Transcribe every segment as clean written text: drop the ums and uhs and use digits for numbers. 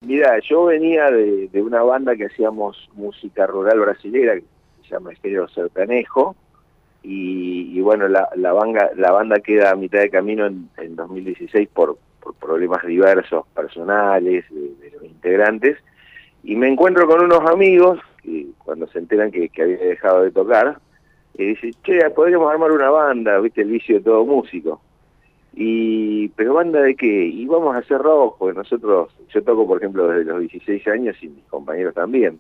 Mirá, yo venía de una banda que hacíamos música rural brasilera, que se llama Estéreo Sertanejo, y bueno, la banda queda a mitad de camino en 2016 por problemas diversos, personales, de los integrantes, y me encuentro con unos amigos, que cuando se enteran que había dejado de tocar, y dicen, che, podríamos armar una banda, viste, el vicio de todo músico. Pero ¿banda de qué? Y vamos a hacer rock, porque yo toco por ejemplo desde los 16 años y mis compañeros también.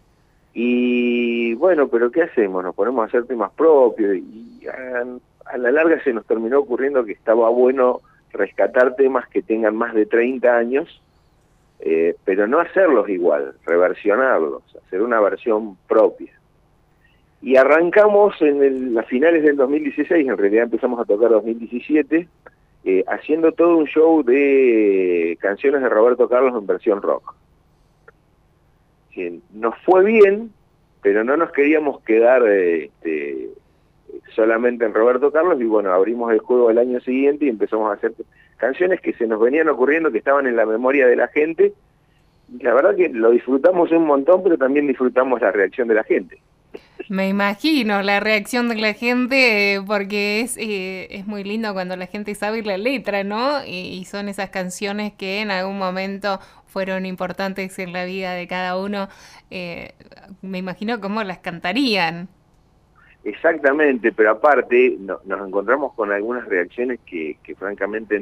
Y bueno, pero ¿qué hacemos? Nos ponemos a hacer temas propios y a la larga se nos terminó ocurriendo que estaba bueno rescatar temas que tengan más de 30 años, pero no hacerlos igual, reversionarlos, hacer una versión propia. Y arrancamos a finales del 2016, en realidad empezamos a tocar 2017, haciendo todo un show de canciones de Roberto Carlos en versión rock. Nos fue bien, pero no nos queríamos quedar solamente en Roberto Carlos, y bueno, abrimos el juego el año siguiente y empezamos a hacer canciones que se nos venían ocurriendo, que estaban en la memoria de la gente, y la verdad que lo disfrutamos un montón, pero también disfrutamos la reacción de la gente. Me imagino la reacción de la gente, porque es muy lindo cuando la gente sabe la letra, ¿no? Y son esas canciones que en algún momento fueron importantes en la vida de cada uno. Me imagino cómo las cantarían. Exactamente, pero aparte nos encontramos con algunas reacciones que francamente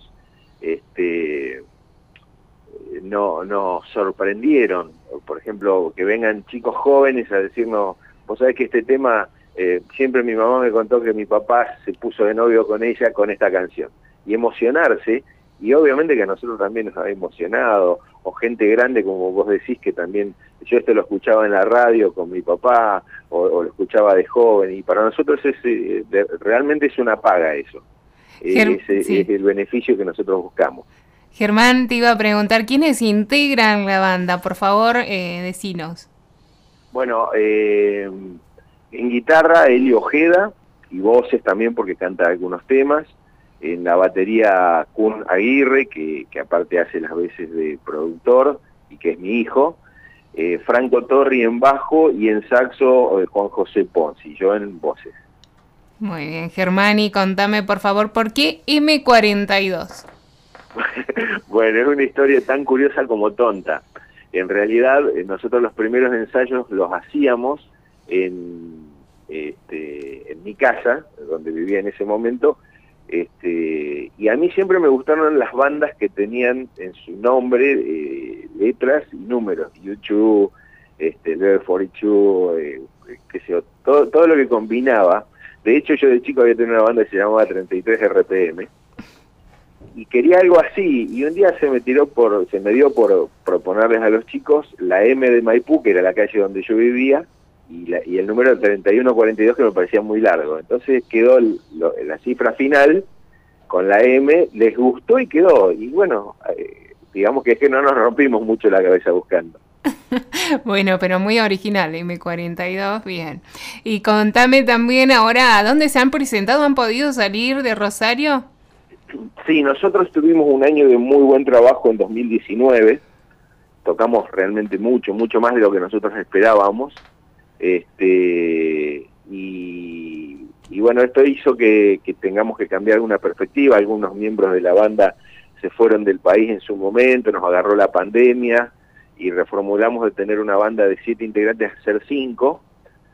nos sorprendieron. Por ejemplo, que vengan chicos jóvenes a decirnos, vos sabés que este tema, siempre mi mamá me contó que mi papá se puso de novio con ella con esta canción. Y emocionarse, y obviamente que a nosotros también nos ha emocionado, o gente grande, como vos decís, que también, yo esto lo escuchaba en la radio con mi papá, o lo escuchaba de joven, y para nosotros realmente es una paga eso. Sí. Es el beneficio que nosotros buscamos. Germán, te iba a preguntar, ¿quiénes integran la banda? Por favor, decinos. Bueno, en guitarra Eli Ojeda, y voces también porque canta algunos temas. En la batería Kun Aguirre, que aparte hace las veces de productor y que es mi hijo. Franco Torri en bajo, y en saxo Juan José Ponce, y yo en voces. Muy bien, Germán, y contame por favor, ¿por qué M42? Bueno, es una historia tan curiosa como tonta. En realidad, nosotros los primeros ensayos los hacíamos en mi casa, donde vivía en ese momento, y a mí siempre me gustaron las bandas que tenían en su nombre letras y números, YouTube, Level 42, qué sé yo, todo lo que combinaba. De hecho, yo de chico había tenido una banda que se llamaba 33 RPM, y quería algo así, y un día se me dio por proponerles a los chicos la M de Maipú, que era la calle donde yo vivía, y el número 3142, que me parecía muy largo. Entonces quedó la cifra final con la M, les gustó y quedó. Y bueno, digamos que es que no nos rompimos mucho la cabeza buscando. Bueno, pero muy original, M42, bien. Y contame también ahora, ¿a dónde se han presentado? ¿Han podido salir de Rosario? Sí, nosotros tuvimos un año de muy buen trabajo en 2019, tocamos realmente mucho más de lo que nosotros esperábamos, y bueno, esto hizo que tengamos que cambiar una perspectiva. Algunos miembros de la banda se fueron del país en su momento, nos agarró la pandemia, y reformulamos de tener una banda de 7 integrantes a ser 5,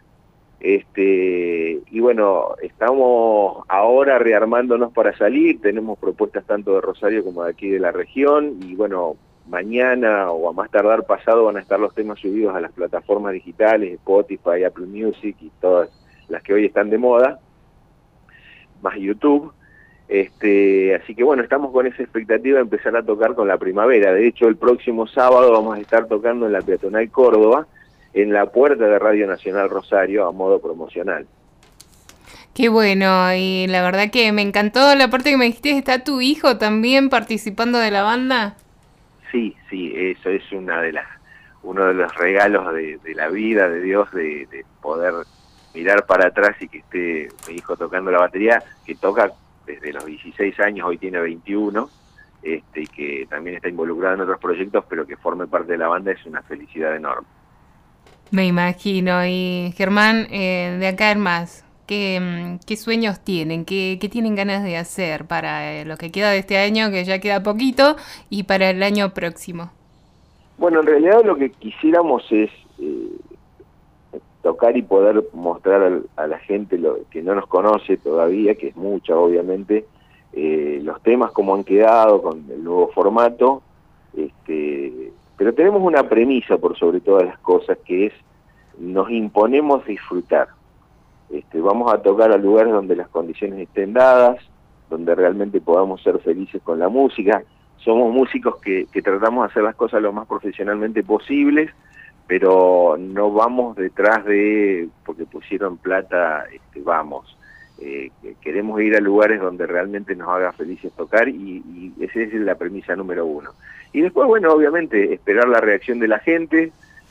y bueno, estamos ahora rearmándonos para salir. Tenemos propuestas tanto de Rosario como de aquí de la región, y bueno, mañana o a más tardar pasado van a estar los temas subidos a las plataformas digitales, Spotify, Apple Music y todas las que hoy están de moda, más YouTube. Así que bueno, estamos con esa expectativa de empezar a tocar con la primavera. De hecho, el próximo sábado vamos a estar tocando en la Peatonal Córdoba, en la puerta de Radio Nacional Rosario, a modo promocional. Qué bueno, y la verdad que me encantó la parte que me dijiste, ¿está tu hijo también participando de la banda? Sí, eso es uno de los regalos de la vida, de Dios, de poder mirar para atrás y que esté mi hijo tocando la batería, que toca desde los 16 años, hoy tiene 21, y que también está involucrado en otros proyectos, pero que forme parte de la banda es una felicidad enorme. Me imagino. Y Germán, de acá en más, ¿qué sueños tienen? ¿Qué tienen ganas de hacer para lo que queda de este año, que ya queda poquito, y para el año próximo? Bueno, en realidad lo que quisiéramos es tocar y poder mostrar a la gente que no nos conoce todavía, que es mucha obviamente, los temas como han quedado con el nuevo formato, pero tenemos una premisa por sobre todas las cosas, que es nos imponemos disfrutar. Vamos a tocar a lugares donde las condiciones estén dadas, donde realmente podamos ser felices con la música. Somos músicos que tratamos de hacer las cosas lo más profesionalmente posibles, pero no vamos detrás de, porque pusieron plata, vamos. Queremos ir a lugares donde realmente nos haga felices tocar y esa es la premisa número uno. Y después, bueno, obviamente, esperar la reacción de la gente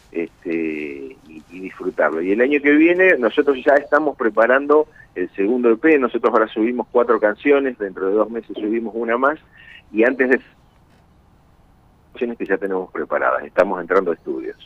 y disfrutarlo. Y el año que viene nosotros ya estamos preparando el segundo EP, nosotros ahora subimos 4 canciones, dentro de 2 meses subimos una más, y antes de canciones que ya tenemos preparadas, estamos entrando a estudios.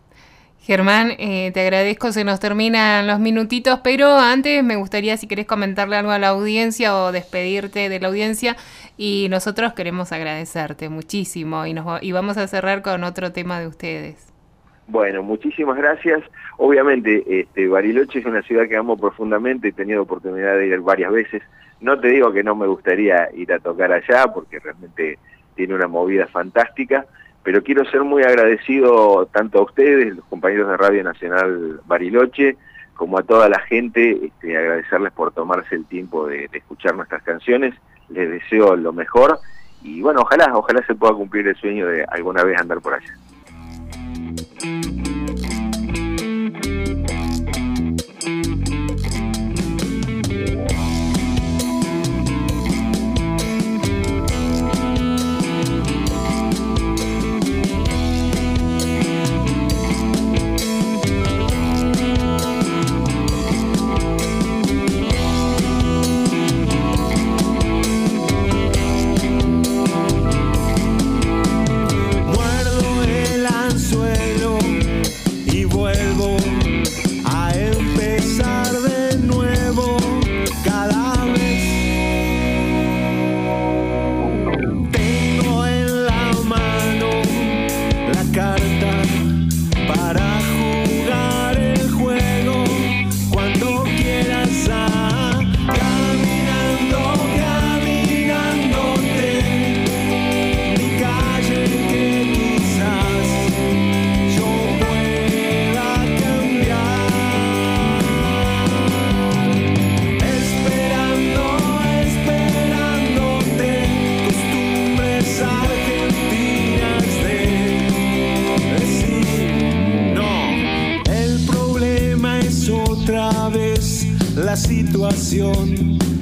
Germán, te agradezco, se nos terminan los minutitos, pero antes me gustaría si querés comentarle algo a la audiencia o despedirte de la audiencia, y nosotros queremos agradecerte muchísimo y vamos a cerrar con otro tema de ustedes. Bueno, muchísimas gracias. Obviamente, Bariloche es una ciudad que amo profundamente, he tenido oportunidad de ir varias veces. No te digo que no me gustaría ir a tocar allá, porque realmente tiene una movida fantástica, pero quiero ser muy agradecido tanto a ustedes, los compañeros de Radio Nacional Bariloche, como a toda la gente, agradecerles por tomarse el tiempo de escuchar nuestras canciones. Les deseo lo mejor y bueno, ojalá se pueda cumplir el sueño de alguna vez andar por allá. La situación